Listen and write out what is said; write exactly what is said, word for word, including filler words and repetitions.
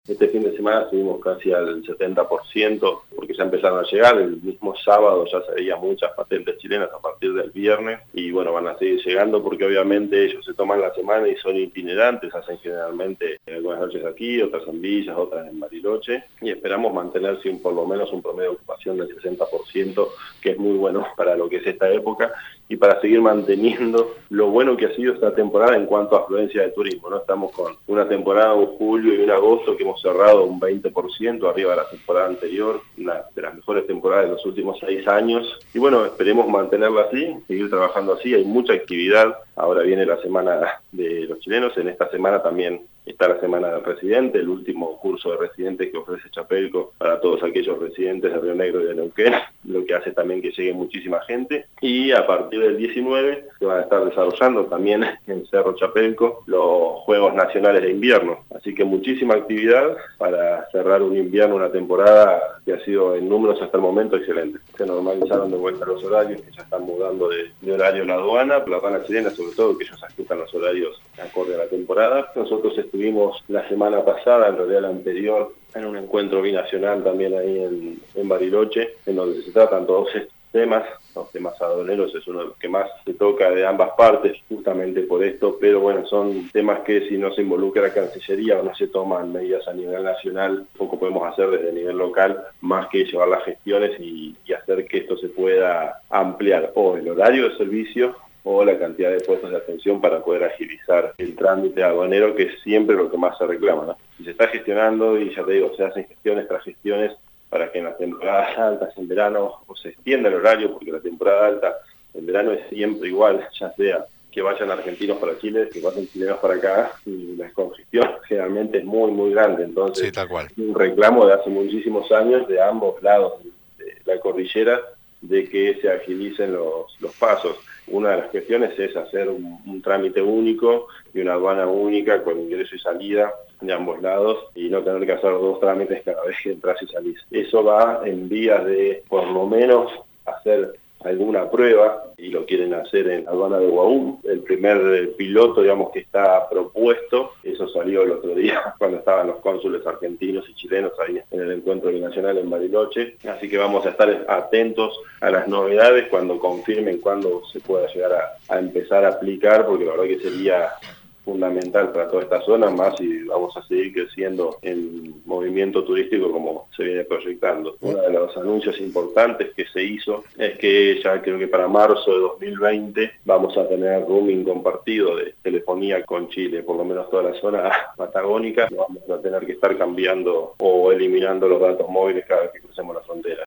Este fin de semana subimos casi al setenta por ciento porque ya empezaron a llegar. El mismo sábado ya se veían muchas patentes chilenas a partir del viernes y bueno, van a seguir llegando porque obviamente ellos se toman la semana y son itinerantes, hacen generalmente algunas noches aquí, otras en Villas, otras en Bariloche y esperamos mantener sin por lo menos un promedio de ocupación del sesenta por ciento, que es muy bueno para lo que es esta época y para seguir manteniendo lo bueno que ha sido esta temporada en cuanto a afluencia de turismo, ¿no? Estamos con una temporada, un julio y un agosto que hemos cerrado un veinte por ciento arriba de la temporada anterior, una de las mejores temporadas de los últimos seis años. Y bueno, esperemos mantenerla así, seguir trabajando así. Hay mucha actividad. Ahora viene la semana de los chilenos. En esta semana también está la semana del residente, el último curso de residentes que ofrece Chapelco para todos aquellos residentes de Río Negro y de Neuquén, lo que hace también que llegue muchísima gente. Y a partir del diecinueve se van a estar desarrollando también en Cerro Chapelco los Juegos Nacionales de Invierno. Así que muchísima actividad para cerrar un invierno, una temporada que ha sido en números hasta el momento excelente. Se normalizaron de vuelta los horarios, que ya están mudando de, de horario la aduana, la aduana chilena sobre todo, que ellos ajustan los horarios acorde a la temporada. Nosotros estuvimos la semana pasada, en realidad la anterior, en un encuentro binacional también ahí en, en Bariloche, en donde se tratan todos estos temas. Los temas aduaneros es uno de los que más se toca de ambas partes, justamente por esto, pero bueno, son temas que si no se involucra la Cancillería o no se toman medidas a nivel nacional, poco podemos hacer desde el nivel local, más que llevar las gestiones y, y hacer que esto se pueda ampliar, o el horario de servicio, o la cantidad de puestos de atención para poder agilizar el trámite aduanero, que es siempre lo que más se reclama, ¿no? Y se está gestionando, y ya te digo, se hacen gestiones tras gestiones, para que en las temporadas altas, en verano, o se extienda el horario, porque la temporada alta en verano es siempre igual, ya sea que vayan argentinos para Chile, que vayan chilenos para acá, y la congestión generalmente es muy, muy grande. Entonces, sí, tal cual. Es un reclamo de hace muchísimos años de ambos lados de la cordillera, de que se agilicen los, los pasos. Una de las cuestiones es hacer un, un trámite único y una aduana única con ingreso y salida de ambos lados y no tener que hacer dos trámites cada vez que entras y salís. Eso va en vías de, por lo menos, hacer alguna prueba, y lo quieren hacer en la aduana de Guaum. El primer piloto, digamos, que está propuesto, eso salió el otro día cuando estaban los cónsules argentinos y chilenos ahí en el encuentro binacional en Bariloche. Así que vamos a estar atentos a las novedades cuando confirmen cuándo se pueda llegar a, a empezar a aplicar, porque la verdad que sería fundamental para toda esta zona, más y vamos a seguir creciendo en movimiento turístico como se viene proyectando. Uno de los anuncios importantes que se hizo es que ya creo que para marzo de dos mil veinte vamos a tener roaming compartido de telefonía con Chile, por lo menos toda la zona patagónica. No vamos a tener que estar cambiando o eliminando los datos móviles cada vez que crucemos la frontera.